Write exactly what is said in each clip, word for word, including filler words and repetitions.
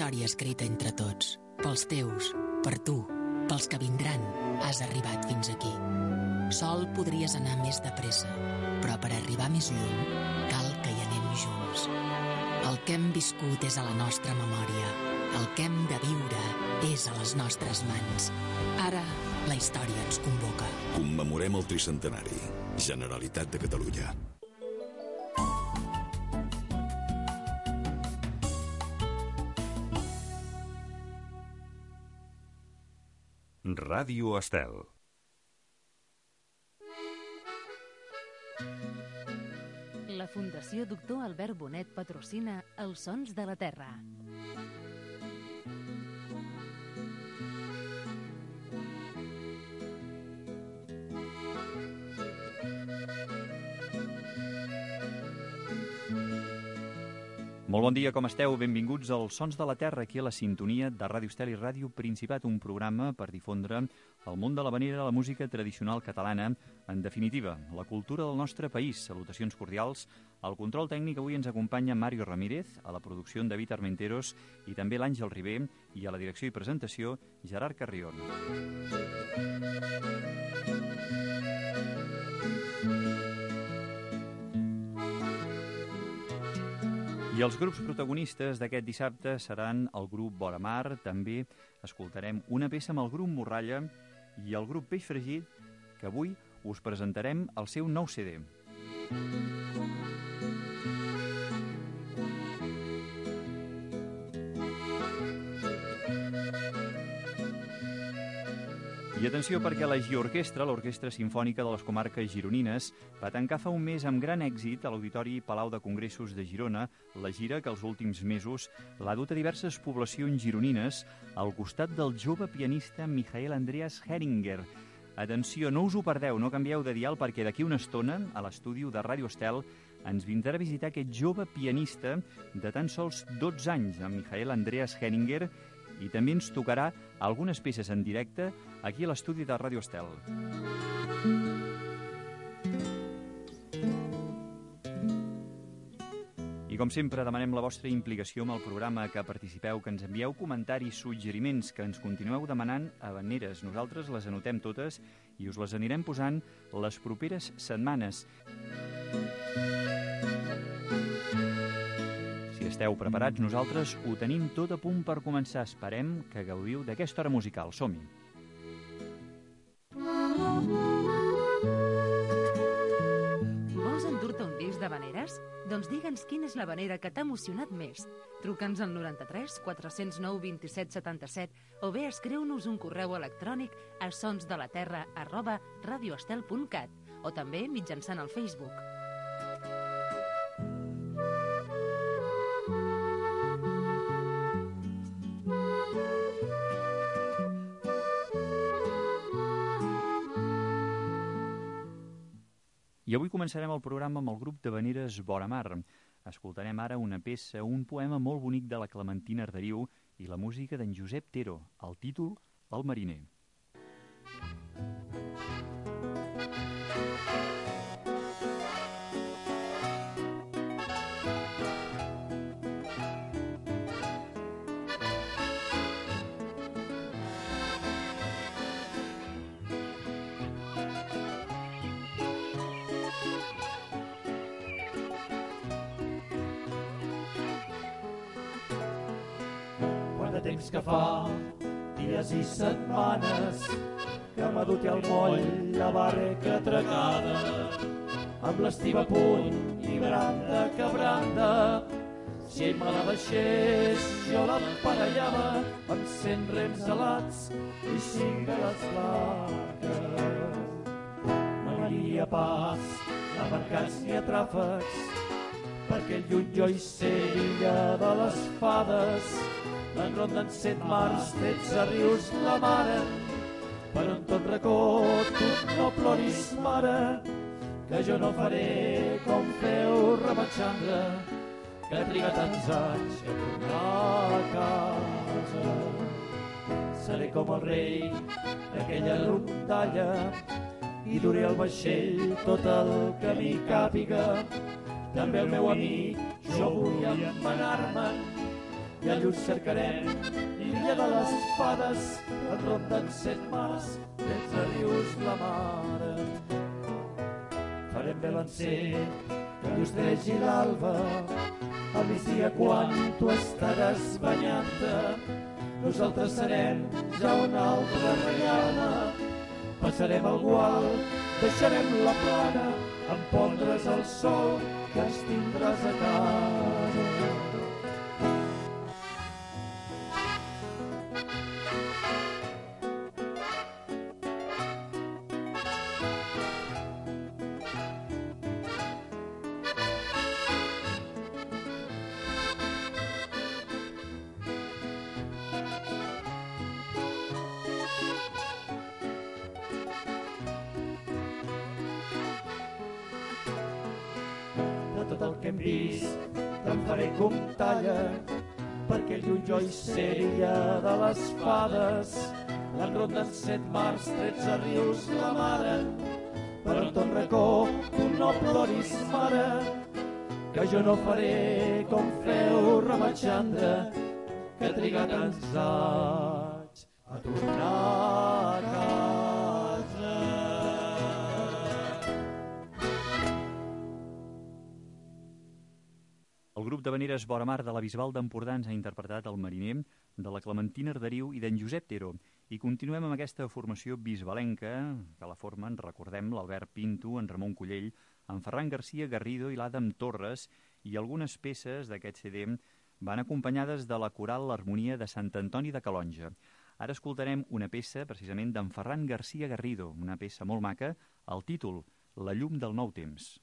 història escrita entre tots. Pels teus, per tu, pels que vindran, has arribat fins aquí. Sol podries anar més de pressa, però per arribar més lluny cal que hi anem junts. El que hem viscut és a la nostra memòria. El que hem de viure és a les nostres mans. Ara, la història ens convoca. Commemorem el tricentenari. Generalitat de Catalunya. Ràdio Estel. La Fundació Doctor Albert Bonet patrocina Els Sons de la Terra. Molt bon dia, com esteu? Benvinguts als Sons de la Terra, aquí a la sintonia de Ràdio Estel i Ràdio Principat, un programa per difondre el món de l'havanera, la música tradicional catalana, en definitiva, la cultura del nostre país. Salutacions cordials. Al control tècnic avui ens acompanya Mario Ramírez, a la producció en David Armenteros i també l'Àngel Ribé, i a la direcció i presentació Gerard Carrion. I els grups protagonistes d'aquest dissabte seran el grup Vora Mar, també escoltarem una peça amb el grup Morralla i el grup Peix Fregit, que avui us presentarem el seu nou C D. I atenció perquè la Giorquestra, l'Orquestra Simfònica de les Comarques Gironines, va tancar fa un mes amb gran èxit a l'Auditori Palau de Congressos de Girona la gira que els últims mesos l'ha dut a diverses poblacions gironines al costat del jove pianista Michael Andreas Heringer. Atenció, no us ho perdeu, no canvieu de dial perquè d'aquí una estona, a l'estudi de Ràdio Estel, ens vindrà a visitar aquest jove pianista de tan sols dotze anys, en Michael Andreas Heringer, i també ens tocarà algunes peces en directe aquí a l'estudi de Ràdio Estel. I com sempre demanem la vostra implicació amb el programa, que participeu, que ens envieu comentaris, suggeriments, que ens continueu demanant havaneres. Nosaltres les anotem totes i us les anirem posant les properes setmanes. Esteu preparats? Nosaltres ho tenim tot a punt per començar. Esperem que gaudiu d'aquesta hora musical. Som-hi! Vols endur-te un disc d'havaneres? Doncs digue'ns quina és l'havanera que t'ha emocionat més. Truca'ns al noranta-tres quatre zero nou vint set setanta-set o bé escriu-nos un correu electrònic a sonsdelaterra arroba radioestel punt cat o també mitjançant el Facebook. I avui començarem el programa amb el grup d'havaneres Vora Mar. Escoltarem ara una peça, un poema molt bonic de la Clementina Arderiu i la música d'en Josep Tero, el títol El mariner. Temps que fa dies i setmanes que m'ha dut al moll la barca atracada amb l'estiva a punt i branda que branda. Si ell me la deixés jo l'emparellava amb cent rems alats i cinc veles blanques. No hi hauria pas a mercats ni a tràfecs perquè lluny jo hi sé l'illa de les fades. En ronden set mars, tretze rius la mare, per on tot racó tu no ploris, mare, que jo no faré com feu Ramachandra, que triga tants anys a tornar a casa. Seré com el rei d'aquella rondalla i duré el vaixell tot el camí càpiga. També el meu amic, jo vull emmenar-me'n i a lluç cercarem l'illa de les fades, en ronden set mars, tretze rius la mare. Farem bé l'encet, que llustregi l'alba, al migdia quan tu estaràs banyant-te, nosaltres serem ja una altra regada. Passarem el gual, deixarem la plana, en pondre's el sol que ens tindràs a casa. Tot el que hem vist te'n faré comptalla, perquè el lluny jo hi seria de les fades. En ronden set mars, tretze rius la mare, per on ton racó tu no ploris, mare, que jo no faré com feu Ramachandra, que ha trigat tants anys a tornar a casa. El grup d'havaneres Vora Mar de la Bisbal d'Empordà ens ha interpretat El mariner, de la Clementina Arderiu i d'en Josep Tero. I continuem amb aquesta formació bisbalenca, que la formen, recordem, l'Albert Pinto, en Ramon Collell, en Ferran Garcia Garrido i l'Adam Torres, i algunes peces d'aquest C D van acompanyades de la coral L'Harmonia de Sant Antoni de Calonja. Ara escoltarem una peça precisament d'en Ferran Garcia Garrido, una peça molt maca, el títol, La llum del nou temps.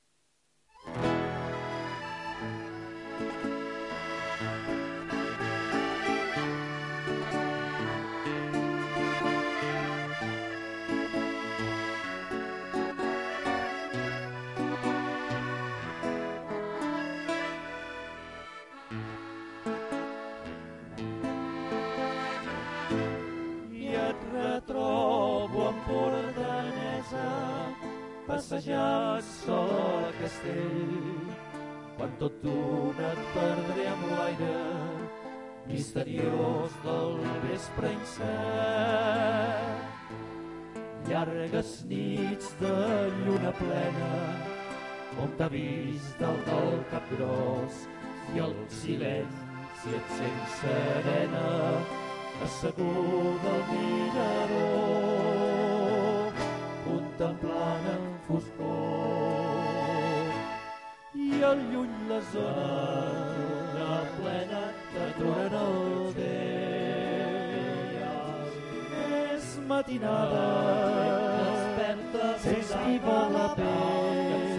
Retrobo empordanesa, passejant sol al castell, quan tot d'un et perdré amb l'aire misteriós del vespre incert. Llargues nits de lluna plena, on t'ha vist dalt del cap gros, i el silenci et sent serena, asseguda al mirador, contemplant en foscor. I al lluny la zona plena d'aturen el dia. És matinada, sents viva la pell,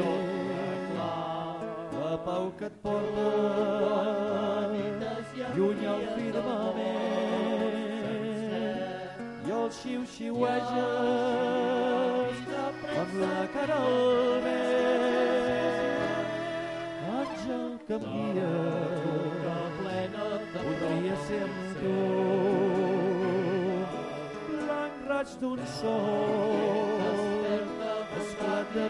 la pau que et porta lluny al firmament, i el xiu-xiueges amb la cara al vent. Àngel que em guia, podria ser amb tu, blanc raig d'un sol, esclat de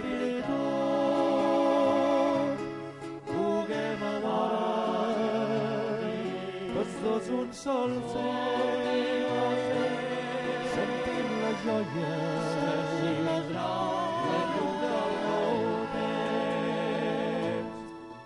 virtut, puguem alhora tots dos un sol cel, sentim la joia, la llum del nou temps.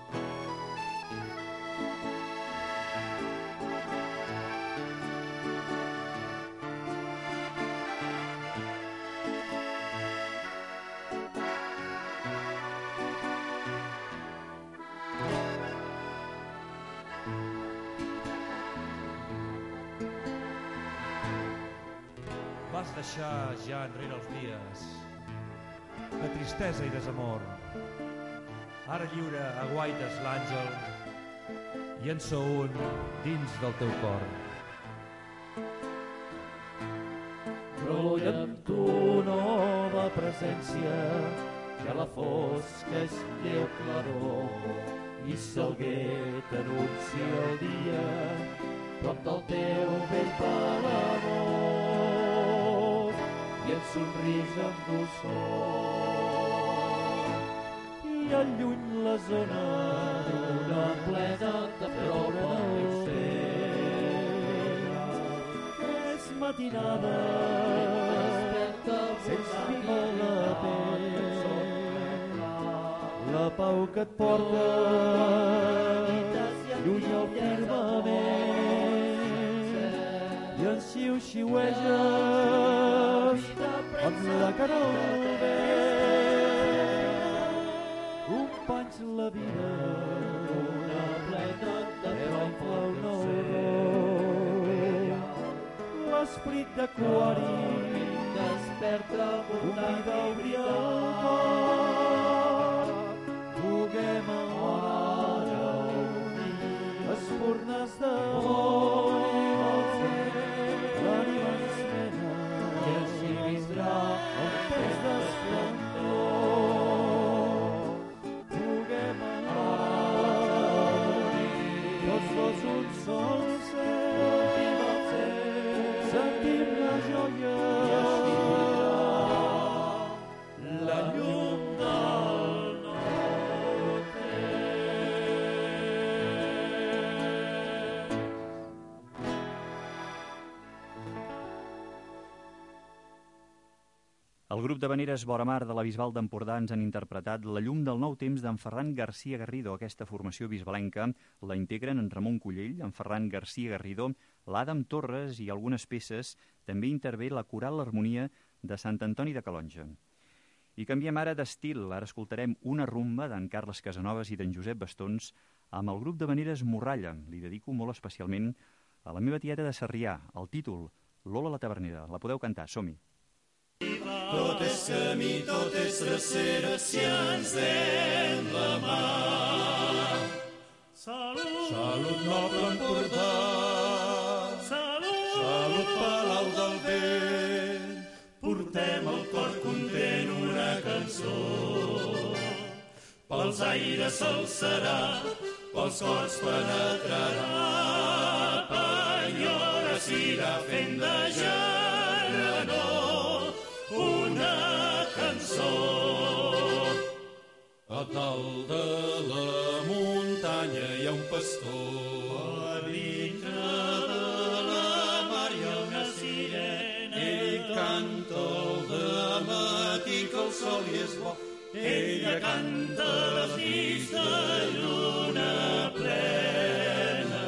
Vas deixar ja enrere els dies de tristesa i desamor. Ara lliure aguaites l'àngel i en sou un dins del teu cor. Vull amb tu nova presència, que la fosca és lleu claror, i s'alguer t'anuncia el dia, prop del teu vell palamós, i et somrís amb dolçor. I al lluny la zona d'una plena de ploure el teu matinada sense mimar la pell, la pau que et porta lluny al firmament i en xiu-xiueges amb la cara al vent. Companys, la vida una plena de trompa una horror, l'esprit d'aquari desperta convida a obrir el cor. Puguem ara unir espurnes d'amor, l'ànima ens mena i així vindrà el pes d'esplendor. Puguem ara unir tots dos un sol cel, sentim la joia la llum del El grup d'havaneres Vora Mar de la Bisbal d'Empordà ens han interpretat La llum del nou temps d'en Ferran García Garrido. Aquesta formació bisbalenca la integren en Ramon Cullell, en Ferran García Garrido, l'Adam Torres i algunes peces. També intervé la Coral Harmonia de Sant Antoni de Calonge. I canviem ara d'estil. Ara escoltarem una rumba d'en Carles Casanovas i d'en Josep Bastons amb el grup d'havaneres Morralla. Li dedico molt especialment a la meva tieta de Sarrià. El títol, Lola la Tavernera. La podeu cantar, som-hi. Tot és camí, tot és drecera, si ens dem la mà. Salut, salut noble Empordà, salut, salut Palau del Vent. Portem el cor content una cançó, pels aires s'alçarà, pels cors penetrarà, penyora s'irà fent de generós una cançó. A dalt de la muntanya hi ha un pastor, a dintre de la mar hi ha una sirena. Ell canta al dematí que el sol hi és bo, ella canta les nits de lluna plena.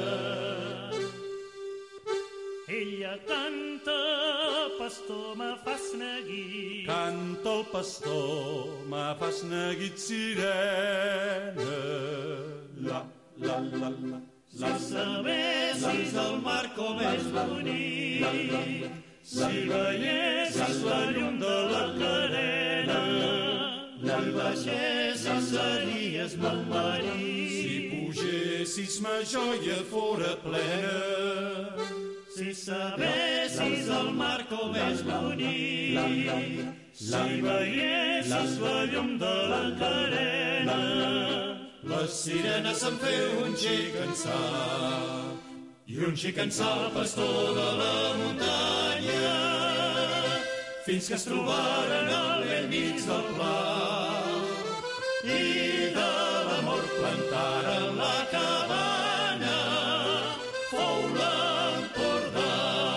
Ella canta, pastor, me fas neguit. Canta el pastor, me fas neguit, sirena. La, la, la, la. Si sabessis el mar com és bonic, si veiessis la llum de la carena, si baixessis series molt marí. Si pugessis ma joia fora plena, si sabessis el mar com és bonic, si veiessis la llum de la carena, la sirena se'n feu un xic cansar, i un xic cansar el pastor de la muntanya, fins que es trobaren al vell mig del pla, i de l'amor plantaren la cabana, fou l'Empordà.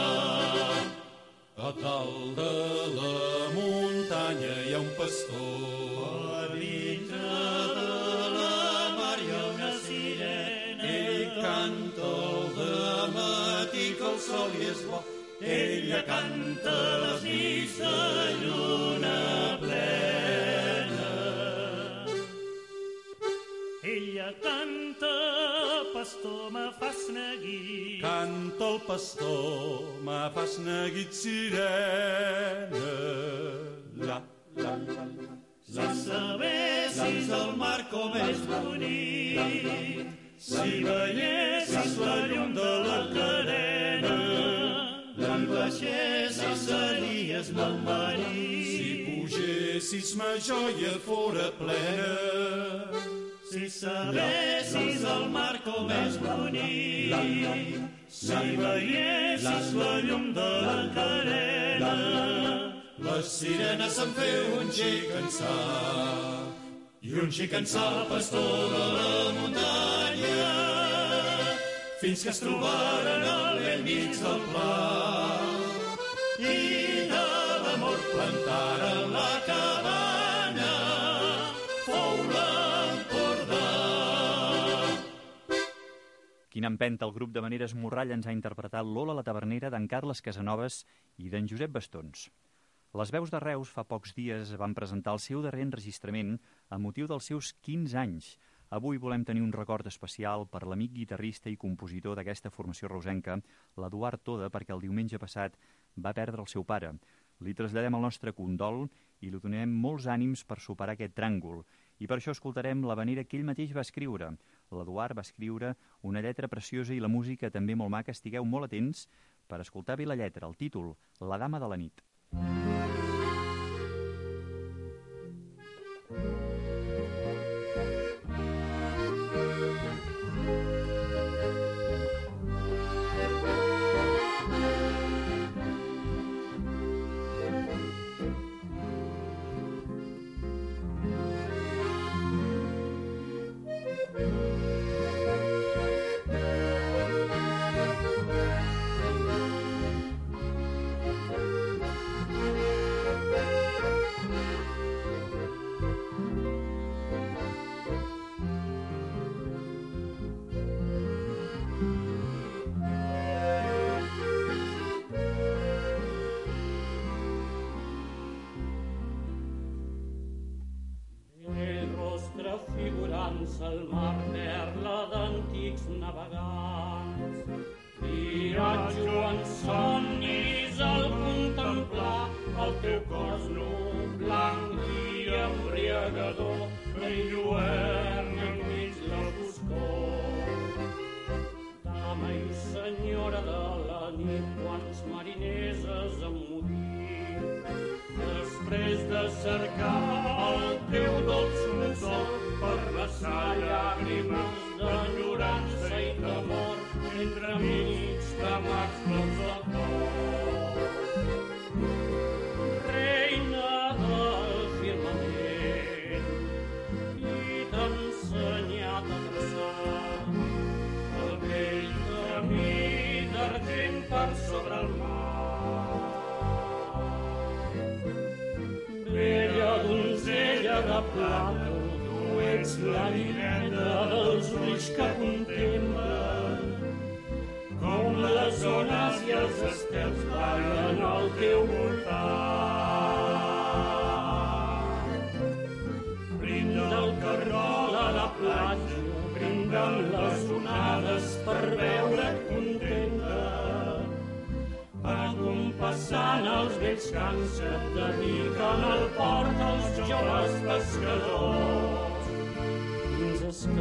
A dalt de la muntanya hi ha un pastor, a dintre de la mar hi ha una sirena. Ell canta al dematí que el sol hi és bo, ella canta les nits de lluna plena. Ella canta, pastor, me fas neguit. Canta el pastor, me fas neguit, sirena. La, la, la, la. Si sabessis el mar com és bonic, si veiessis la llum de la carena, si baixessis series molt marí. Si pugessis ma joia fora plena, si sabessis el mar com és bonic, si veiessis la llum de la carena, la sirena se'n feu un xic cansar, i un xic cansar el pastor de la muntanya, fins que es trobaren al vell mig del pla, Quina empenta, el grup de Maneres Morrall ens ha interpretat Lola la Tavernera d'en Carles Casanovas i d'en Josep Bastons. Les Veus de Reus fa pocs dies van presentar el seu darrer enregistrament a motiu dels seus quinze anys. Avui volem tenir un record especial per l'amic guitarrista i compositor d'aquesta formació reusenca, l'Eduard Toda, perquè el diumenge passat va perdre el seu pare. Li traslladem el nostre condol i li donem molts ànims per superar aquest tràngol. I per això escoltarem l'havanera que ell mateix va escriure. L'Eduard va escriure una lletra preciosa i la música també molt maca. Estigueu molt atents per escoltar bé la lletra. El títol, La dama de la nit. El mar perla d'antics navegants. Viatjo en somnis al contemplar el teu cos nu, blanc i embriagador, que enlluerna enmig la foscor. Dama i senyora de la nit, quants mariners es han morit, després de cercar el teu dolç consol, per vessar llàgrimes d'enyorança i d'amor, entremig de mars clots de cor. Reina del firmament, i t'ha ensenyat a traçar el vell camí d'argent per sobre el mar. Bella donzella de plata, ets la nineta dels ulls que contemplen com les ones i els estels ballen al teu voltant. Brinda el cargol a la platja, brinda amb les onades per veure't contenta, acompassant els vells cants que et dediquen al port els joves pescadors. Que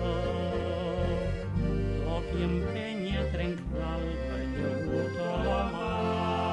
l'opi empenya a trencar el caigut a la mar.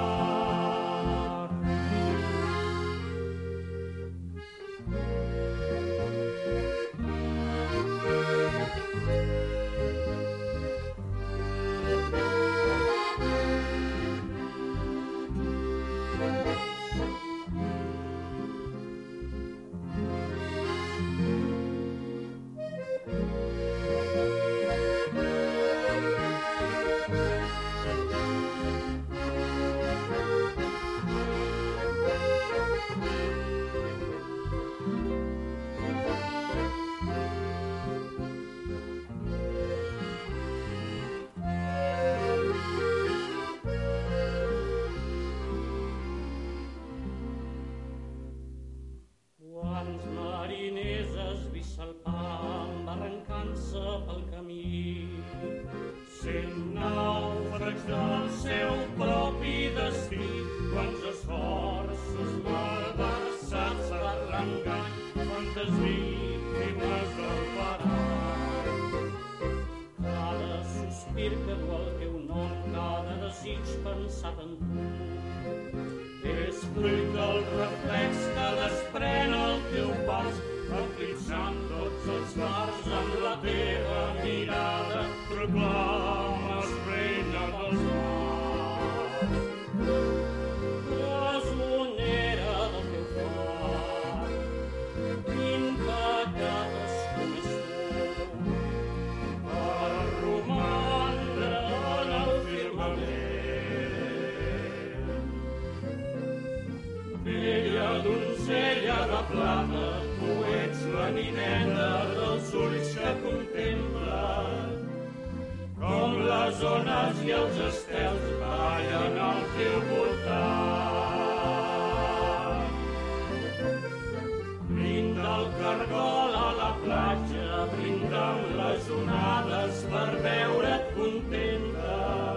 les ones i els estels ballen al teu voltant. Brinda el cargol a la platja, brinda amb les onades per veure't contenta.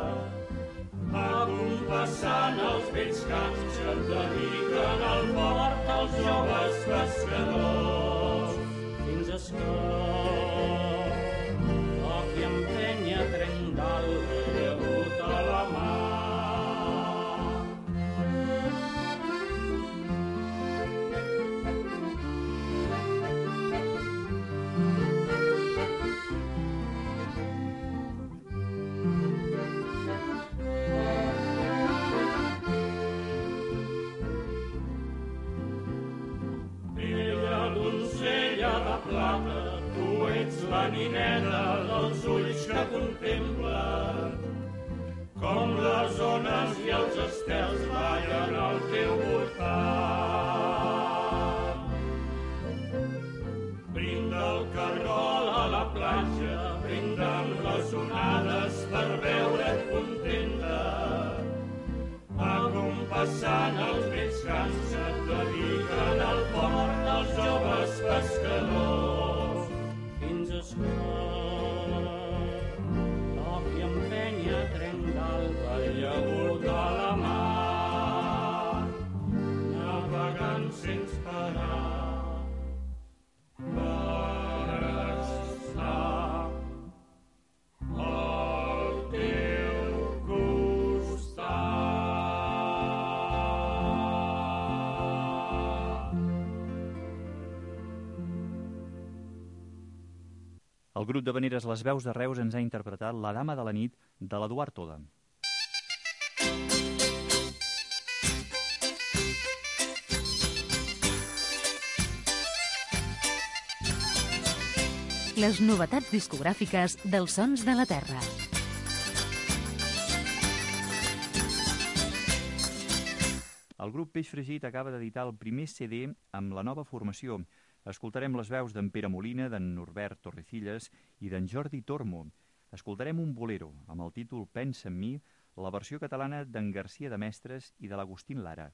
Acompassant els vells camps que et dediquen al port els joves pescadors. Fins esclar, toqui empenya trenc d'alt begut a la mà. Tu ets la nineta dels ulls que contemplen com les ones i els estels ballen al teu voltant. Brinda el cargol a la platja, brinda amb les onades per veure't contenta. Acompassant els vells camps que et dediquen al port dels joves pescadors. Fins esclar, toqui empenya trenc d'alt begut a la mar, navegant sense parar per estar al teu costat. El grup d'havaneres Les Veus de Reus ens ha interpretat La dama de la nit de l'Eduard Toda. Les novetats discogràfiques dels Sons de la Terra. El grup Peix Fregit acaba d'editar el primer C D amb la nova formació. Escoltarem les veus d'en Pere Molina, d'en Norbert Torrecillas i d'en Jordi Tormo. Escoltarem un bolero amb el títol Pensa en mi, la versió catalana d'en Garcia de Mestres i de l'Agustín Lara.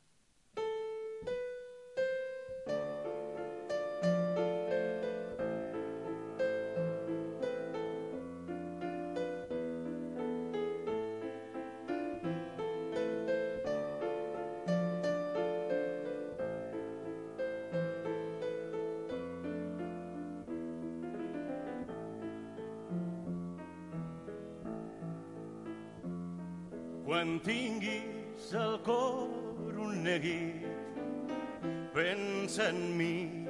Quan tinguis el cor un neguit, pensa en mi.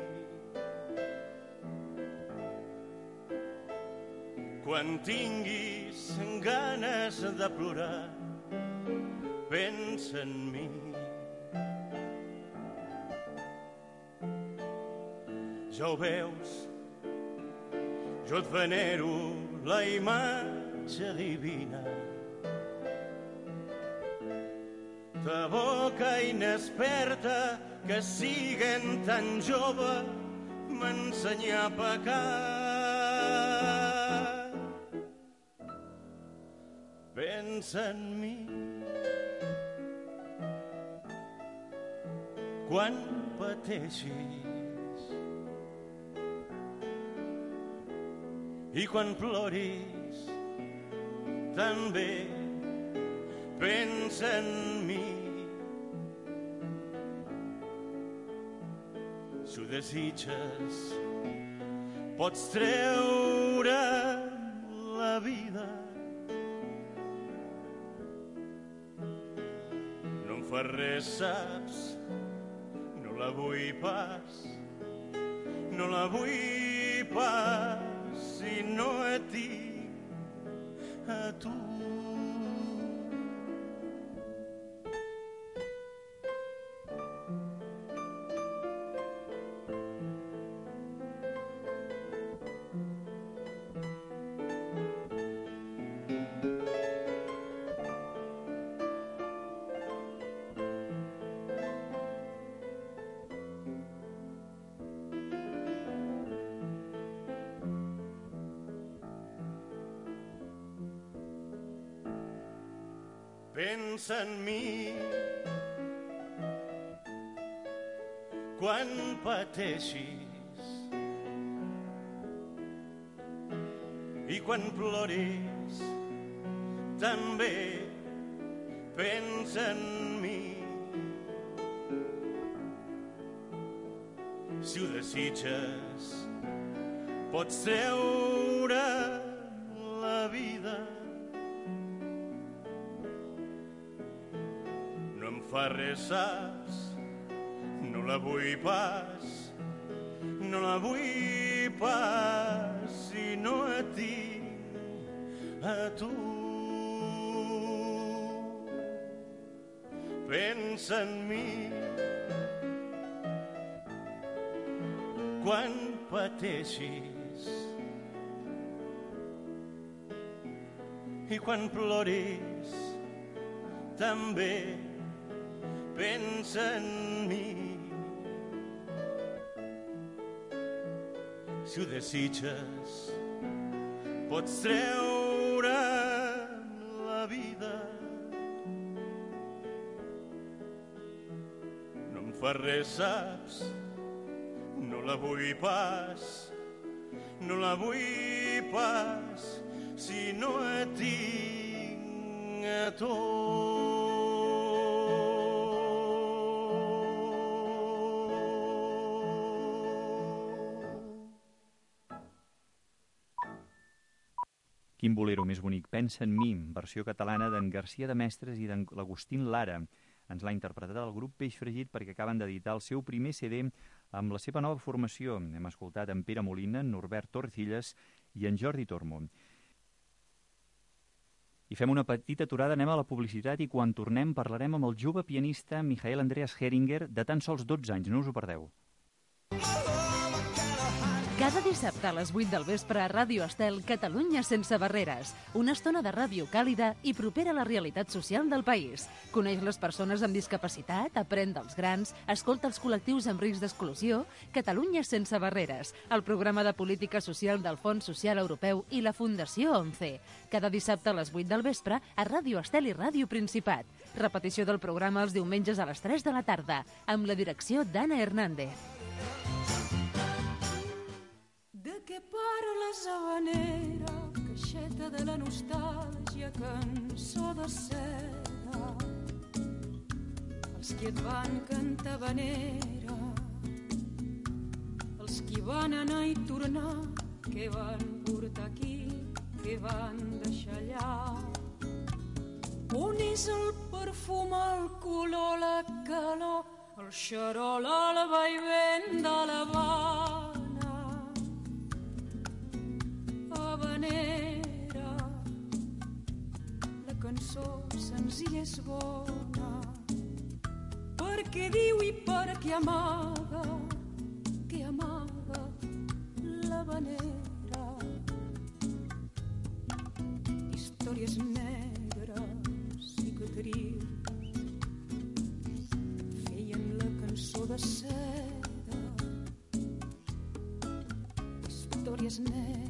Quan tinguis ganes de plorar, pensa en mi. Ja ho veus, jo et venero la imatge divina de boca inexperta que siguent tan jove m'ensenyà a pecar. Pensa en mi quan pateixis i quan ploris també pensa en mi. Si ho desitges, pots treure la vida. No em fa res, saps? No la vull pas, no la vull pas, si no et dic a tu. pensa en mi quan pateixis i quan ploris també pensa en mi. Si ho desitges pots treure la vida. No em fa res, saps? No la vull pas, no la vull pas si no et tinc a tu. Pensa en mi quan pateixis i quan ploris també pensa en mi. Si ho desitges pots treure la vida. No em fa res, saps? No la vull pas, no la vull pas si no et tinc a tu. Quin bolero més bonic, Pensa en mi, versió catalana d'en Garcia de Mestres i d'en l'Agustín Lara. Ens l'ha interpretat el grup Peix Fregit perquè acaben d'editar el seu primer C D amb la seva nova formació. Hem escoltat en Pere Molina, en Norbert Torrecillas i en Jordi Tormo. I fem una petita aturada, anem a la publicitat i quan tornem parlarem amb el jove pianista Michael Andreas Heringer de tan sols dotze anys, no us ho perdeu. Cada dissabte a les vuit del vespre a Ràdio Estel, Catalunya sense barreres. Una estona de ràdio càlida i propera a la realitat social del país. Coneix les persones amb discapacitat, aprèn dels grans, escolta els col·lectius amb risc d'exclusió. Catalunya sense barreres, el programa de política social del Fons Social Europeu i la Fundació ONCE. Cada dissabte a les vuit del vespre a Ràdio Estel i Ràdio Principat. Repetició del programa els diumenges a les tres de la tarda, amb la direcció d'Anna Hernández. De què parles, habanera, caixeta de la nostàlgia, cançó de seda? Els qui et van cantar habanera, els qui van anar i tornar, què van portar aquí, què van deixar allà? On és el perfum, el color, la calor, el xarol, el vaivent de l'Havana? Habanera, la cançó senzilla és bona, perquè diu i perquè amaga, que amaga l'habanera. Històries negres, cicatrius, feien la cançó de seda. Històries negres,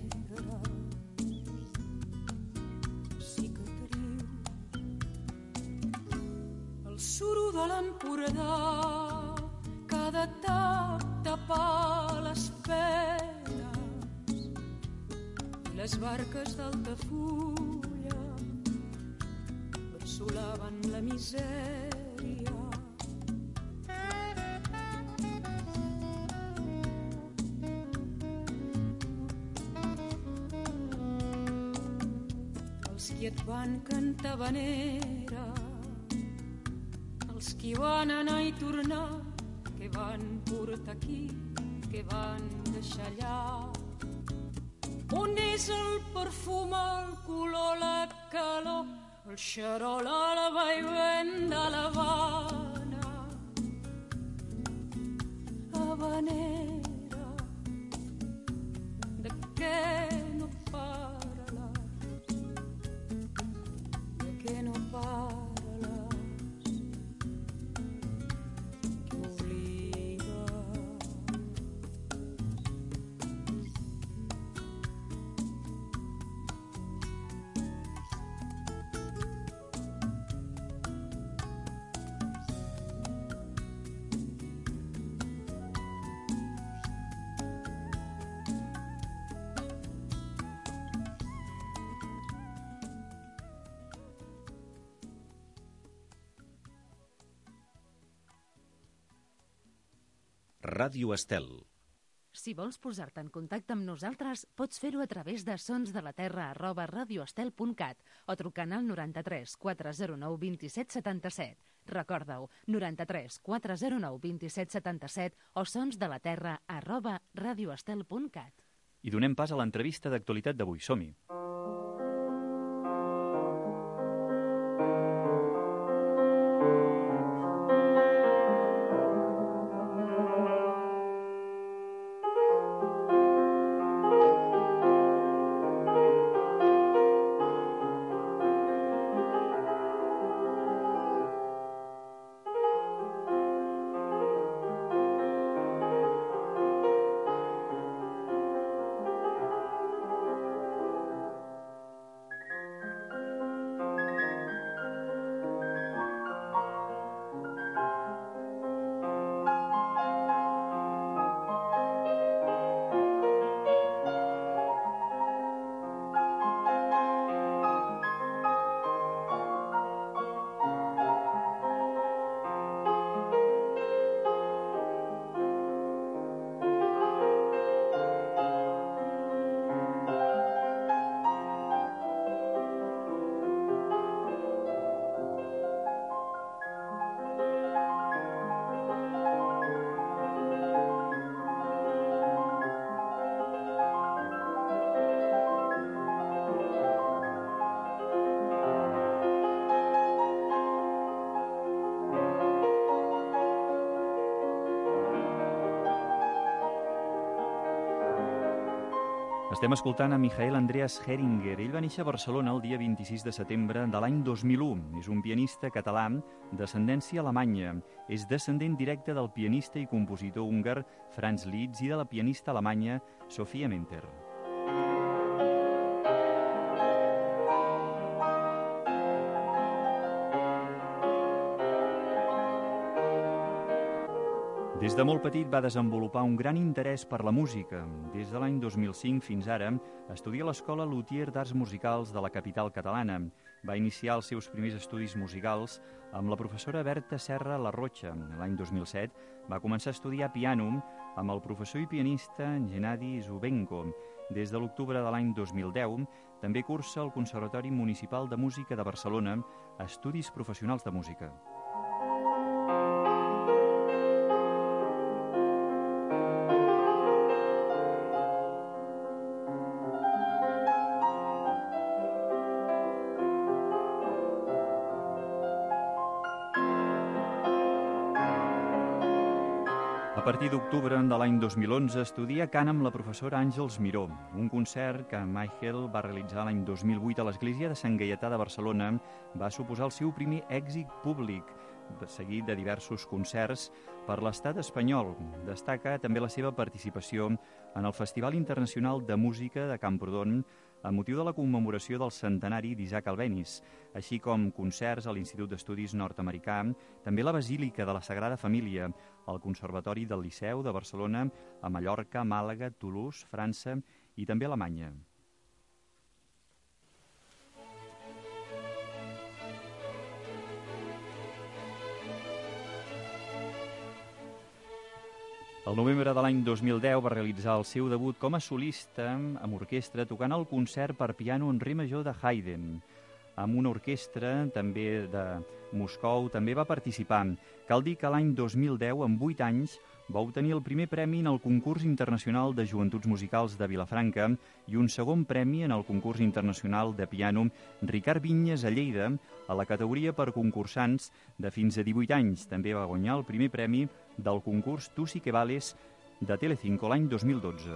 suro de l'Empordà, cada tap tapar les penes i les barques d'Altafulla consolaven la misèria. Els qui et van cantar habanera, els qui van anar i tornar, que van portar aquí, que van deixar allà. On és el perfum, el color, la calor, el xarol, el vaivent de l'Havana? Habanera, de què no parles, de què no parles? Ràdio Estel. Si vols posar-te en contacte amb nosaltres, pots fer-ho a través de sonsdelaterra arroba radioestel punt cat o trucant al noranta-tres quatre zero nou vint set setanta-set. Recorda-ho, noranta-tres quatre zero nou vint set setanta-set o sonsdelaterra arroba radioestel punt cat. I donem pas a l'entrevista d'actualitat d'avui. Som-hi! Estem escoltant a Michael Andreas Heringer. Ell va néixer a Barcelona el dia vint-i-sis de setembre de l'any dos mil u. És un pianista català d'ascendència alemanya. És descendent directe del pianista i compositor húngar Franz Liszt i de la pianista alemanya Sophia Menter. Des de molt petit va desenvolupar un gran interès per la música. Des de l'any dos mil cinc fins ara estudia a l'Escola Luthier d'Arts Musicals de la capital catalana. Va iniciar els seus primers estudis musicals amb la professora Berta Serra La Rocha. L'any dos mil set va començar a estudiar piano amb el professor i pianista Gennady Zubenko. Des de l'octubre de l'any dos mil deu també cursa al Conservatori Municipal de Música de Barcelona estudis professionals de música. A partir d'octubre de l'any dos mil onze estudia cant amb la professora Àngels Miró, un concert que Michael va realitzar l'any dos mil vuit a l'Església de Sant Gaietà de Barcelona va suposar el seu primer èxit públic, seguit de diversos concerts per l'estat espanyol. Destaca també la seva participació en el Festival Internacional de Música de Camprodon amb motiu de la commemoració del centenari d'Isaac Albéniz, així com concerts a l'Institut d'Estudis Nord-Americà, també la Basílica de la Sagrada Família, al Conservatori del Liceu de Barcelona, a Mallorca, Màlaga, Toulouse, França i també Alemanya. El novembre de l'any dos mil deu va realitzar el seu debut com a solista amb orquestra tocant el concert per piano en re major de Haydn. Amb una orquestra també de Moscou també va participar. Cal dir que l'any dos mil deu, amb vuit anys, va obtenir el primer premi en el concurs internacional de joventuts musicals de Vilafranca i un segon premi en el concurs internacional de piano Ricard Vinyes a Lleida a la categoria per concursants de fins a divuit anys. També va guanyar el primer premi del concurs Tu sí que vales de Telecinco l'any dos mil dotze.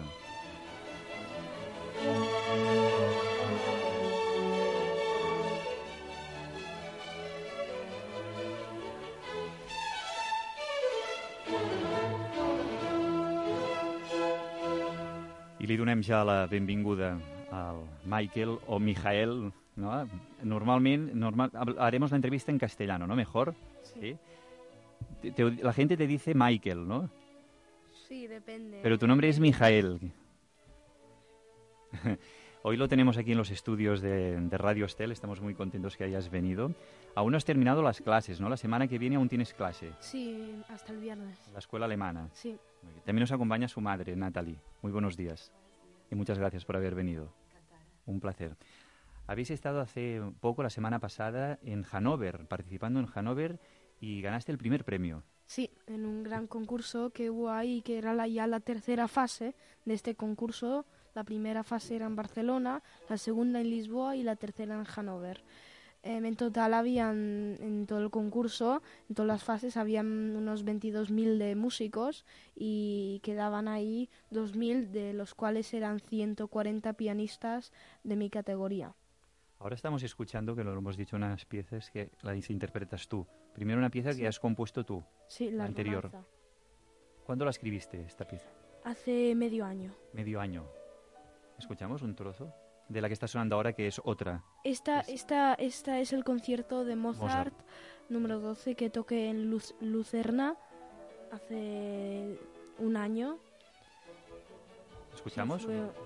I li donem ja la benvinguda al Michael o Michael, ¿no? Normalment, normal, haremos la entrevista en castellano, ¿no? Mejor. Sí. Te, te, la gente te dice Michael, ¿no? Sí, depende. Pero tu nombre es Michael. Hoy lo tenemos aquí en los estudios de, de Radio Estel, estamos muy contentos que hayas venido. Aún no has terminado las clases, ¿no? La semana que viene aún tienes clase. Sí, hasta el viernes. La escuela alemana. Sí. También nos acompaña su madre, Natalie. Muy buenos días y muchas gracias por haber venido. Un placer. Habéis estado hace poco, la semana pasada, en Hannover, participando en Hannover y ganaste el primer premio. Sí, en un gran concurso que hubo ahí, que era la, ya la tercera fase de este concurso. La primera fase era en Barcelona, la segunda en Lisboa y la tercera en Hannover. Eh, en total habían, en todo el concurso, en todas las fases, habían unos veintidós mil de músicos y quedaban ahí dos mil, de los cuales eran ciento cuarenta pianistas de mi categoría. Ahora estamos escuchando, que lo hemos dicho, unas piezas que las interpretas tú. Primero una pieza sí. que has compuesto tú, sí, la anterior. Romanza. ¿Cuándo la escribiste, esta pieza? Hace medio año. Medio año. ¿Escuchamos un trozo de la que está sonando ahora, que es otra? Esta, es... esta, esta es el concierto de Mozart, Mozart. número doce, que toqué en Luz, Lucerna hace un año. ¿Escuchamos? Sí, fue...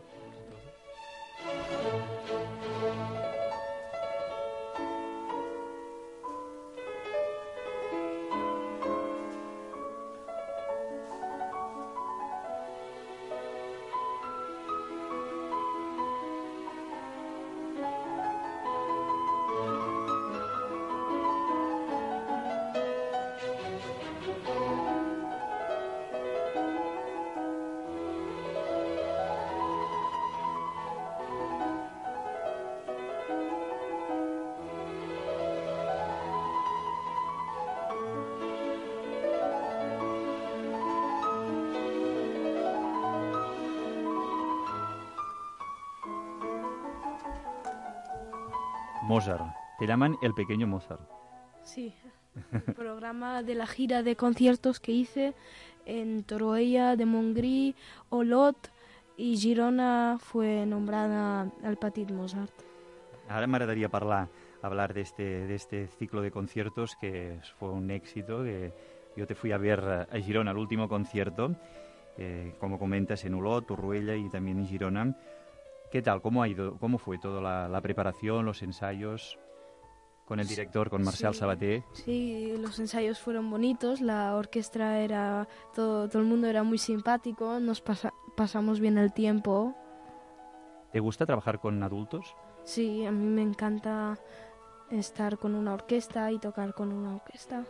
Mozart. Te llaman el pequeño Mozart. Sí, el programa de la gira de conciertos que hice en Torroella de Montgrí, Olot i Girona fue nombrada el Petit Mozart. Ahora me agradaría parlar, hablar de este, de este ciclo de conciertos que fue un éxito. Que yo te fui a ver a Girona, el último concierto, eh, como comentas, en Olot, Torroella y también en Girona. ¿Qué tal? ¿Cómo ha ido? ¿Cómo fue toda la, la preparación, los ensayos con el director, con Marcel sí, Sabaté? Sí, los ensayos fueron bonitos, la orquesta era, todo, todo el mundo era muy simpático, nos pasa, pasamos bien el tiempo. ¿Te gusta trabajar con adultos? Sí, a mí me encanta estar con una orquesta y tocar con una orquesta.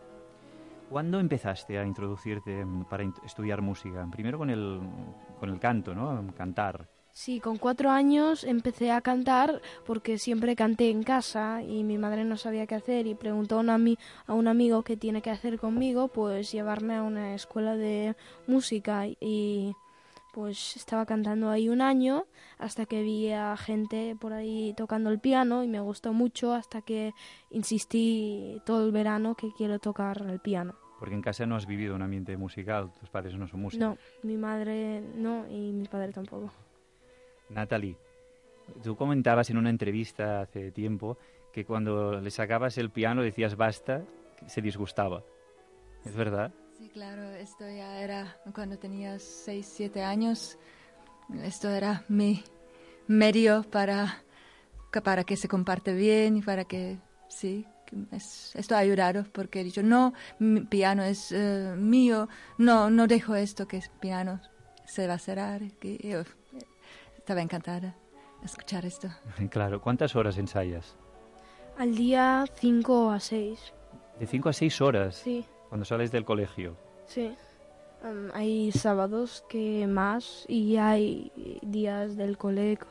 ¿Cuándo empezaste a introducirte para estudiar música? Primero con el, con el canto, ¿no? Cantar. Sí, con cuatro años empecé a cantar porque siempre canté en casa y mi madre no sabía qué hacer y preguntó a un, ami- a un amigo qué tiene que hacer conmigo, pues llevarme a una escuela de música y pues estaba cantando ahí un año hasta que vi a gente por ahí tocando el piano y me gustó mucho hasta que insistí todo el verano que quiero tocar el piano. Porque en casa no has vivido un ambiente musical, tus padres no son músicos. No, mi madre no y mi padre tampoco. Natalie, tú comentabas en una entrevista hace tiempo que cuando le sacabas el piano decías basta, se disgustaba. ¿Es verdad? Sí, claro, esto ya era cuando tenía seis, siete años. Esto era mi medio para, para que se comparte bien y para que, sí, es, esto ha ayudado porque he dicho, no, mi piano es uh, mío, no, no dejo esto que es piano, se va a cerrar. Que yo, estaba encantada de escuchar esto. Claro. ¿Cuántas horas ensayas? Al día cinco a seis. ¿De cinco a seis horas? Sí. Cuando sales del colegio. Sí. Um, hay sábados que más y hay días del colegio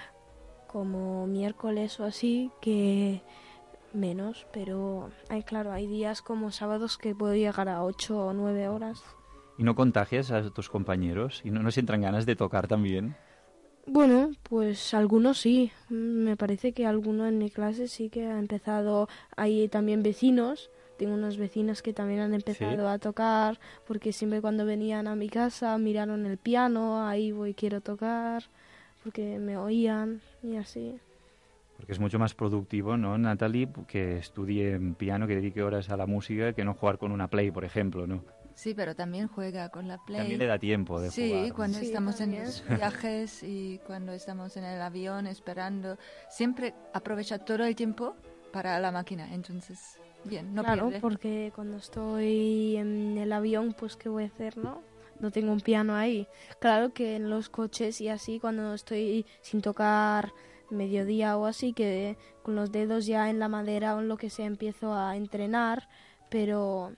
como miércoles o así que menos, pero hay, claro, hay días como sábados que puedo llegar a ocho o nueve horas. ¿Y no contagias a tus compañeros? ¿Y no nos entran ganas de tocar también? Bueno, pues algunos sí. Me parece que alguno en mi clase sí que ha empezado. Hay también vecinos. Tengo unos vecinos que también han empezado ¿Sí? a tocar, porque siempre cuando venían a mi casa miraron el piano, ahí voy, quiero tocar, porque me oían y así. Porque es mucho más productivo, ¿no, Natalie, que estudie piano, que dedique horas a la música, que no jugar con una Play, por ejemplo, ¿no? Sí, pero también juega con la Play. También le da tiempo de sí, jugar. Sí, cuando sí, estamos también. en los viajes y cuando estamos en el avión esperando, siempre aprovecha todo el tiempo para la máquina, entonces, bien, no claro, pierde. porque cuando estoy en el avión, pues ¿qué voy a hacer, no? No tengo un piano ahí. Claro que en los coches y así, cuando estoy sin tocar mediodía o así, que con los dedos ya en la madera o en lo que sea empiezo a entrenar, pero...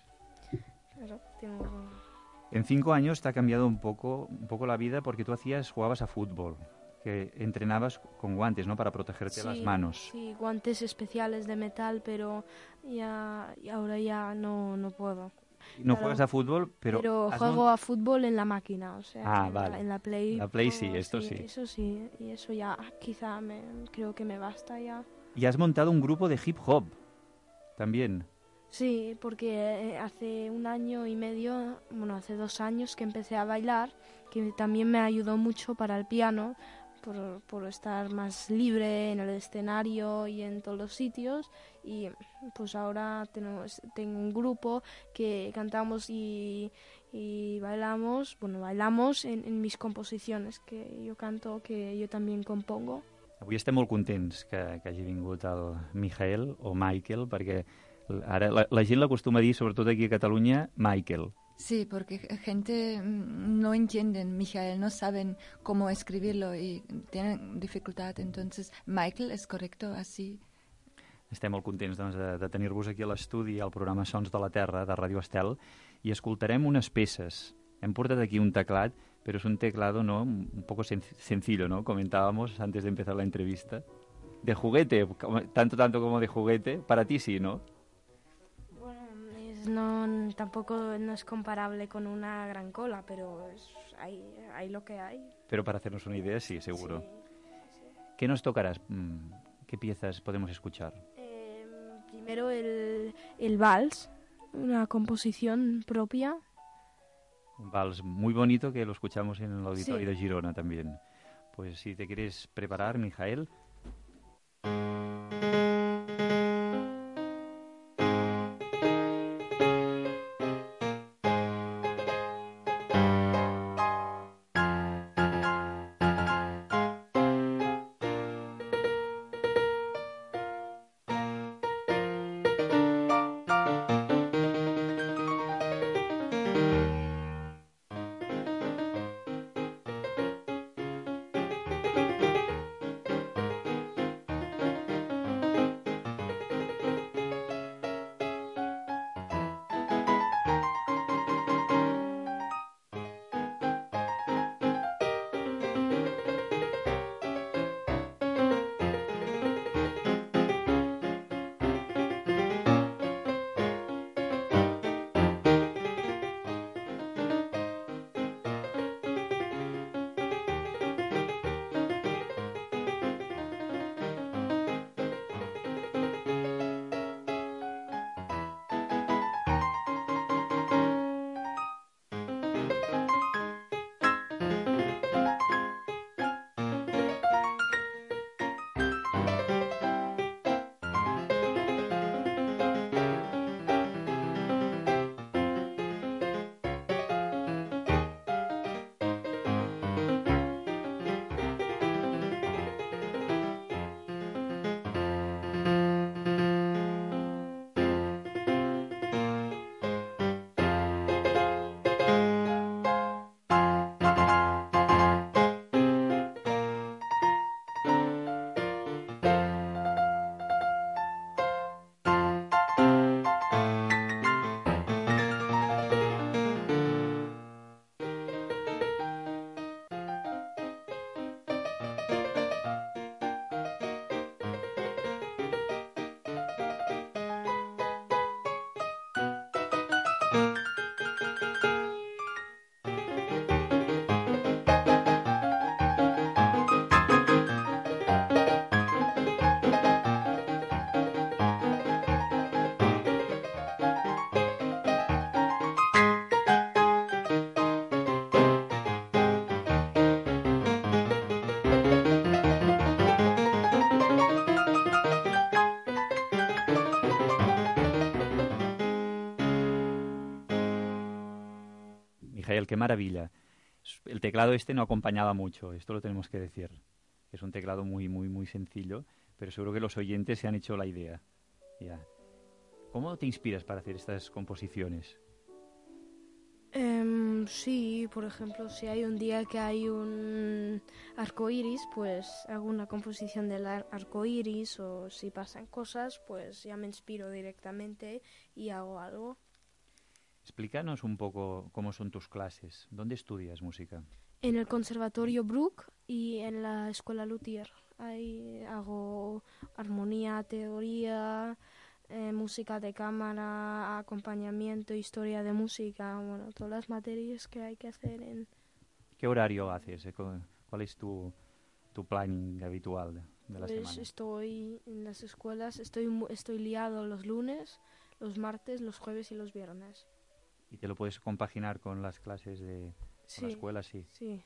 Claro, tengo... En cinco años te ha cambiado un poco, un poco la vida porque tú hacías, jugabas a fútbol, que entrenabas con guantes, ¿no? Para protegerte sí, las manos. Sí, guantes especiales de metal, pero ya y ahora ya no, no puedo. No claro, juegas a fútbol, pero... Pero has juego mont- a fútbol en la máquina, o sea, Ah, en, vale. la, en la Play. La Play juego, sí, esto sí. Eso sí, y eso ya quizá me, creo que me basta ya. Y has montado un grupo de hip hop también. Sí, porque hace un año y medio, bueno, hace dos años que empecé a bailar, que también me ayudó mucho para el piano, por, por estar más libre en el escenario y en todos los sitios. Y pues ahora tenemos, tengo un grupo que cantamos y, y bailamos, bueno, bailamos en, en mis composiciones, que yo canto, que yo también compongo. Avui estem molt contents que, que hagi vingut el Michael o Michael, perquè ara la, la gent l'acostuma a dir, sobretot aquí a Catalunya, Michael. Sí, porque gente no entienden Michael, no saben cómo escribirlo y tienen dificultad, entonces Michael es correcto así. Estem molt contents doncs, de, de tenir-vos aquí a l'estudi al programa Sons de la Terra de Ràdio Estel i escoltarem unes peces. Hem portat aquí un teclat, pero es un teclado, ¿no?, un poco sen- sencillo, ¿no? Comentábamos antes de empezar la entrevista. De juguete, como- tanto tanto como de juguete, para ti sí, ¿no? Bueno, es, no, tampoco no es comparable con una gran cola, pero es, hay, hay lo que hay. Pero para hacernos una idea, sí, seguro. Sí. ¿Qué nos tocarás? Mm, ¿Qué piezas podemos escuchar? Eh, primero el, el vals, una composición propia. Un vals muy bonito que lo escuchamos en el auditorio Sí. de Girona también. Pues si te quieres preparar, Mijael. Mijael, qué maravilla. El teclado este no acompañaba mucho, esto lo tenemos que decir. Es un teclado muy, muy, muy sencillo, pero seguro que los oyentes se han hecho la idea. Ya. ¿Cómo te inspiras para hacer estas composiciones? Um, sí, por ejemplo, si hay un día que hay un arco iris, pues hago una composición del ar- arco iris, o si pasan cosas, pues ya me inspiro directamente y hago algo. Explícanos un poco cómo son tus clases. ¿Dónde estudias música? En el Conservatorio Bruck y en la Escuela Luthier. Ahí hago armonía, teoría, eh, música de cámara, acompañamiento, historia de música, bueno, todas las materias que hay que hacer en... ¿Qué horario haces? ¿Cuál es tu, tu planning habitual de, de la pues semana? Estoy en las escuelas, estoy, mu- estoy liado los lunes, los martes, los jueves y los viernes. ¿Y te lo puedes compaginar con las clases de Sí, con la escuela? Sí. sí.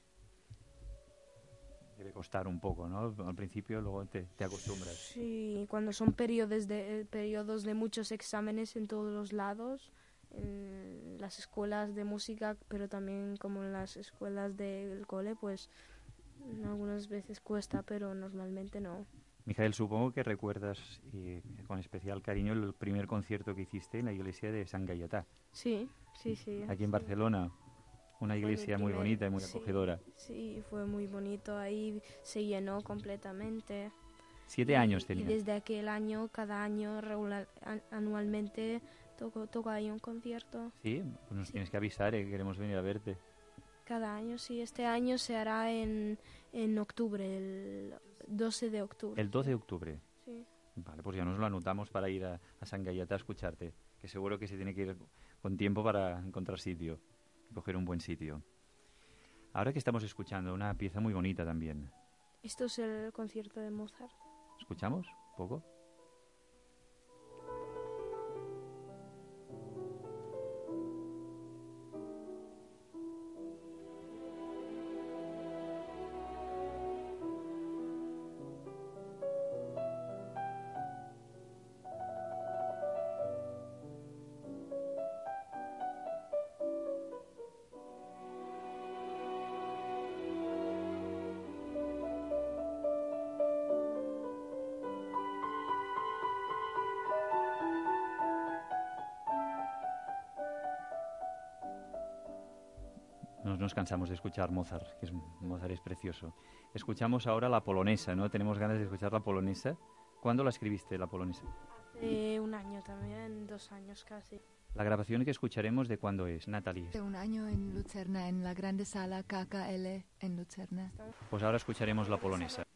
Debe costar un poco, ¿no? Al principio, luego te, te acostumbras. Sí, cuando son periodos de, eh, periodos de muchos exámenes en todos los lados, en las escuelas de música, pero también como en las escuelas del cole, pues algunas veces cuesta, pero normalmente no. Mijael, supongo que recuerdas y con especial cariño el primer concierto que hiciste en la iglesia de San Gaietà. Sí, sí, sí. Aquí en sí. Barcelona. Una Fue mi iglesia muy primer- bonita y muy sí, acogedora. Sí, fue muy bonito. Ahí se llenó completamente. Siete Y- años Y tenía. desde aquel año, cada año, regular, an- anualmente, toco, toco ahí un concierto. Sí, pues nos tienes que avisar, eh, que queremos venir a verte. Cada año, sí. Este año se hará en, en octubre, el doce de octubre. El doce de octubre. Sí. Vale, pues ya nos lo anotamos para ir a, a San Gaietà a escucharte, que seguro que se tiene que ir con tiempo para encontrar sitio, coger un buen sitio. Ahora que estamos escuchando una pieza muy bonita también. Esto es el concierto de Mozart. ¿Escuchamos un poco? No nos cansamos de escuchar Mozart, que es, Mozart es precioso. Escuchamos ahora la polonesa, ¿no? Tenemos ganas de escuchar la polonesa. ¿Cuándo la escribiste, la polonesa? Hace un año también, dos años casi. La grabación que escucharemos, ¿de cuándo es, Natalie? Hace un año en Lucerna, en la grande sala K K L en Lucerna. Pues ahora escucharemos la polonesa.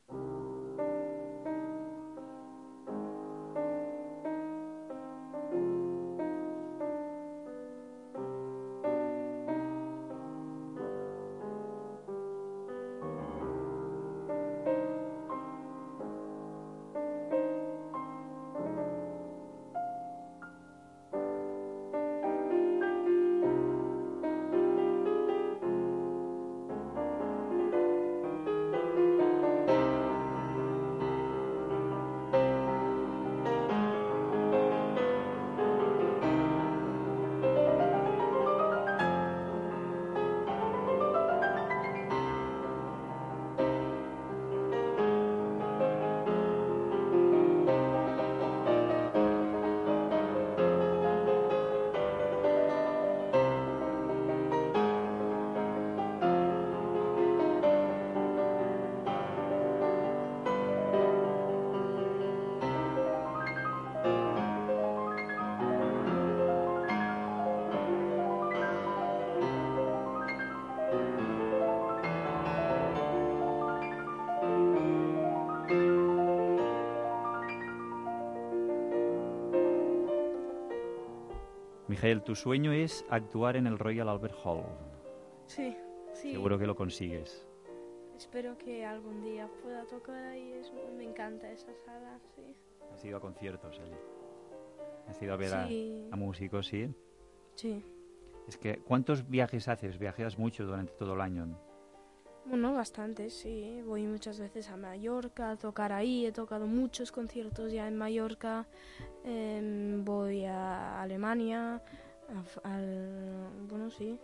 Mijael, tu sueño es actuar en el Royal Albert Hall. Sí, sí. Seguro que lo consigues. Espero que algún día pueda tocar ahí. Es, me encanta esa sala, sí. Has ido a conciertos allí. Has ido a ver a- Sí. a, músicos, ¿sí? Sí. Es que, ¿cuántos viajes haces? Viajas mucho durante todo el año. Bueno, bastante, sí. Voy muchas veces a Mallorca a tocar ahí. He tocado muchos conciertos ya en Mallorca. Em, voy a Alemania. a f- al, bueno, sí.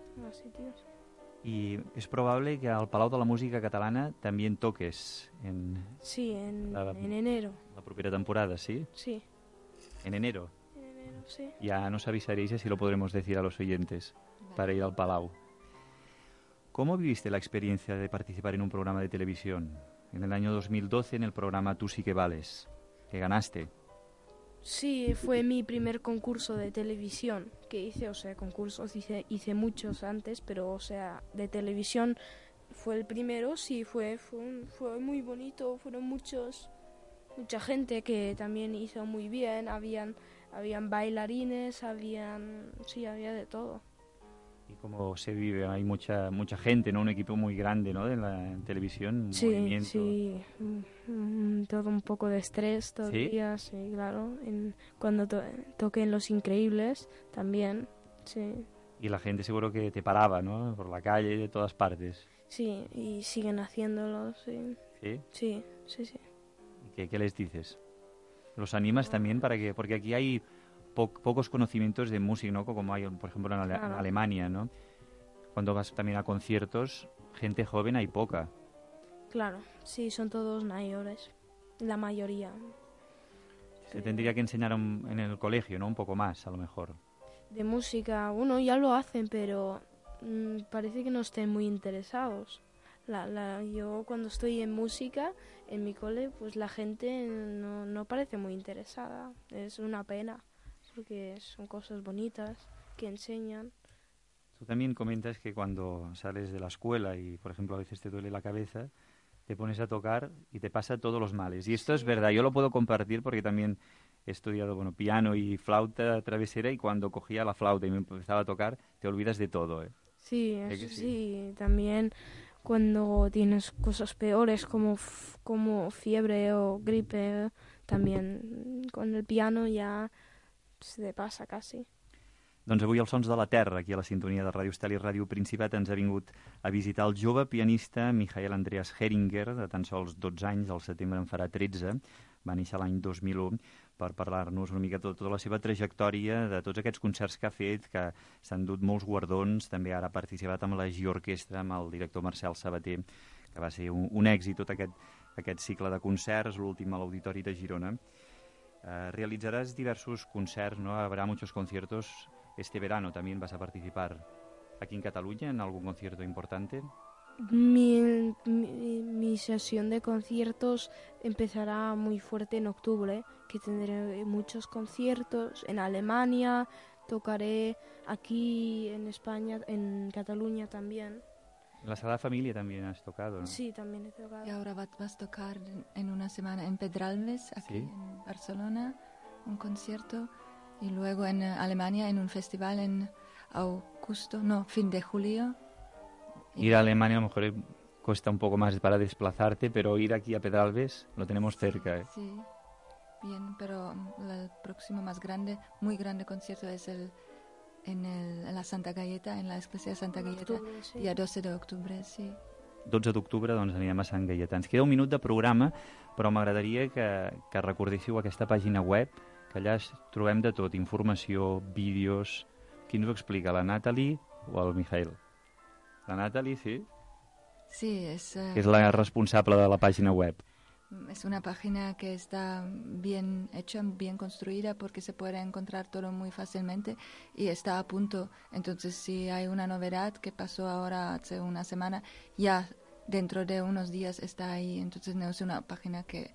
más sitios. Y es probable que al Palau de la Música Catalana también toques en... Sí, en, la, en enero. La propia temporada, ¿sí? Sí. En enero. En enero, sí. Ya nos avisaréis y así lo podremos decir a los oyentes para ir al Palau. ¿Cómo viviste la experiencia de participar en un programa de televisión? En el año dos mil doce, en el programa Tú sí que vales, que ganaste. Sí, fue mi primer concurso de televisión que hice, o sea, concursos hice, hice muchos antes, pero, o sea, de televisión fue el primero, sí, fue, fue, un, fue muy bonito, fueron muchos, mucha gente que también hizo muy bien, habían, habían bailarines, habían, sí, había de todo. Y cómo se vive, hay mucha mucha gente, ¿no? Un equipo muy grande, ¿no? De la televisión, un sí, movimiento. Sí, mm, todo un poco de estrés todo ¿Sí? el día, sí, claro. En, cuando to toquen Los Increíbles, también, sí. Y la gente seguro que te paraba, ¿no? Por la calle, de todas partes. Sí, y siguen haciéndolo, sí. ¿Sí? Sí, sí, sí. ¿Y qué, qué les dices? ¿Los animas también para que...? Porque aquí hay po pocos conocimientos de música, ¿no? Como hay, por ejemplo, en, Ale Claro. en Alemania, ¿no? Cuando vas también a conciertos, gente joven hay poca. Claro, sí, son todos mayores, la mayoría. Se Sí. tendría que enseñar un- en el colegio, ¿no? Un poco más, a lo mejor. De música, bueno, ya lo hacen, pero mm, parece que no estén muy interesados. La, la, yo cuando estoy en música, en mi cole, pues la gente no, no parece muy interesada. Es una pena, porque son cosas bonitas que enseñan. Tú también comentas que cuando sales de la escuela y, por ejemplo, a veces te duele la cabeza, te pones a tocar y te pasa todos los males. Y esto es verdad, yo lo puedo compartir porque también he estudiado bueno, piano y flauta travesera y cuando cogía la flauta y me empezaba a tocar, te olvidas de todo, ¿eh? Sí, ¿Eh eso que sí? sí? También cuando tienes cosas peores como, f- como fiebre o gripe, también con el piano ya se te pasa casi. Doncs avui als Sons de la Terra, aquí a la sintonia de Ràdio Estel i Ràdio Principat, ens ha vingut a visitar el jove pianista Michael Andreas Heringer, de tan sols dotze anys, al setembre en farà tretze, va néixer l'any dos mil u, per parlar-nos una mica de tota la seva trajectòria, de tots aquests concerts que ha fet, que s'han dut molts guardons, també ara ha participat amb la G-Orquestra, amb el director Marcel Sabater, que va ser un, un èxit tot aquest, aquest cicle de concerts, l'últim a l'Auditori de Girona. Eh, realitzaràs diversos concerts, ¿no? Habrá muchos conciertos. Este verano también vas a participar aquí en Cataluña en algún concierto importante. Mi, mi, mi sesión de conciertos empezará muy fuerte en octubre, que tendré muchos conciertos en Alemania, tocaré aquí en España, en Cataluña también. En la Sagrada Familia también has tocado, ¿no? Sí, también he tocado. Y ahora va- vas a tocar en una semana en Pedralbes, aquí Sí. en Barcelona, un concierto. Y luego en eh, Alemania, en un festival en Augusto, no, fin de julio. Y- Ir a Alemania a lo mejor cuesta un poco más para desplazarte, pero ir aquí a Pedralbes lo tenemos cerca, ¿eh? Sí, bien, pero mm, el próximo más grande, muy grande concierto es el en, el, en la Santa Galleta, en la iglesia de Santa Galleta, Octubre, sí. día doce de octubre, sí. dotze d'octubre doncs anirem a Sant Gaietà. Ens queda un minut de programa, però m'agradaria que, que recordéssiu aquesta pàgina web, que allà es- trobem de tot, informació, vídeos... Qui ens ho explica, la Natalie o el Mijael? La Natalie, sí, Sí, es, eh, que és la responsable de la pàgina web. es una página que está bien hecha, bien construida, porque se puede encontrar todo muy fácilmente y está a punto. Entonces, si hay una novedad que pasó ahora hace una semana, ya dentro de unos días está ahí. Entonces, no es una página que...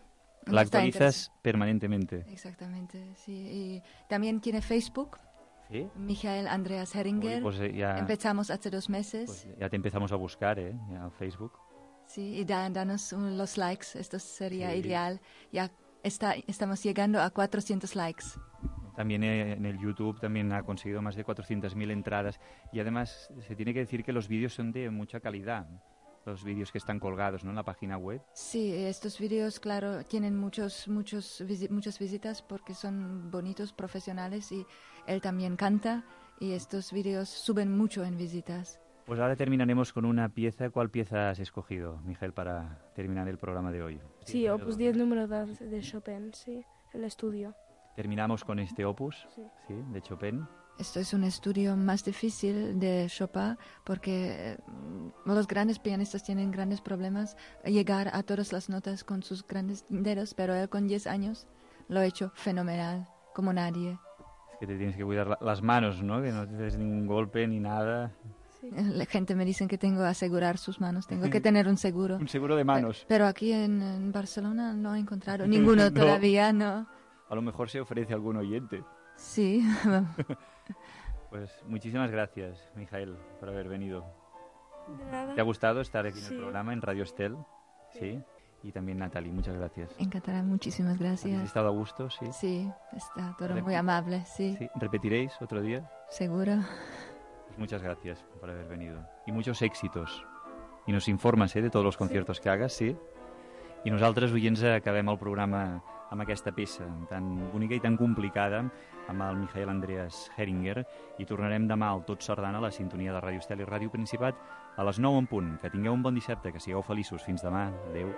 La está actualizas permanentemente. interes- Exactamente, sí. Y también tiene Facebook, ¿Sí? Michael Andreas Heringer. Uy, pues eh, ya, Empezamos hace dos meses. pues ya te empezamos a buscar, ¿eh? Ya en Facebook. Sí, y da- danos un- los likes, esto sería Sí. ideal. Ya está, estamos llegando a cuatrocientos likes. También eh, en el YouTube también ha conseguido más de cuatrocientas mil entradas y además se tiene que decir que los vídeos son de mucha calidad, los vídeos que están colgados, ¿no? En la página web. Sí, estos vídeos, claro, tienen muchos, muchos, visi- muchas visitas porque son bonitos, profesionales y él también canta y estos vídeos suben mucho en visitas. Pues ahora terminaremos con una pieza. ¿Cuál pieza has escogido, Miguel, para terminar el programa de hoy? Sí, Opus diez número doce de Chopin, sí, el estudio. Terminamos con este opus, sí. Sí, de Chopin. Esto es un estudio más difícil de Chopin porque eh, los grandes pianistas tienen grandes problemas llegar a todas las notas con sus grandes dedos, pero él con diez años lo ha hecho fenomenal, como nadie. Es que te tienes que cuidar la, las manos, ¿no? Que no te des ningún golpe ni nada. Sí. La gente me dice que tengo que asegurar sus manos, tengo que tener un seguro. Un seguro de manos. Pero aquí en, en Barcelona no he encontrado ninguno no. Todavía, no. A lo mejor se ofrece algún oyente. Sí. Pues muchísimas gracias, Mijael, por haber venido. De nada. ¿Te ha gustado estar aquí Sí. en el programa, en Radio Estel? Sí. Y también Natalie, muchas gracias. Encantada, muchísimas gracias. ¿Has estado a gusto? Sí. Sí, está todo Rep- muy amable, sí. Sí. ¿Repetiréis otro día? Seguro. Pues muchas gracias por haber venido. Y muchos éxitos. I nos informes eh, de tots els conciertos que hagas, sí? I nosaltres, oients, acabem el programa amb aquesta peça tan bonica i tan complicada amb el Mijael Andreas Heringer i tornarem demà al Tot Sardana a la sintonia de Ràdio Estel i Ràdio Principat a les nou en punt. Que tingueu un bon dissabte, que sigueu feliços. Fins demà. Adéu.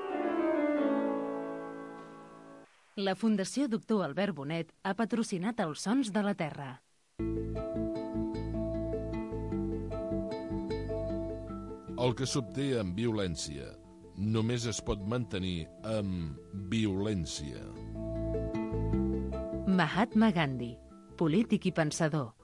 La Fundació Doctor Albert Bonet ha patrocinat els Sons de la Terra. El que s'obté amb violència només es pot mantenir amb violència. Mahatma Gandhi, polític i pensador.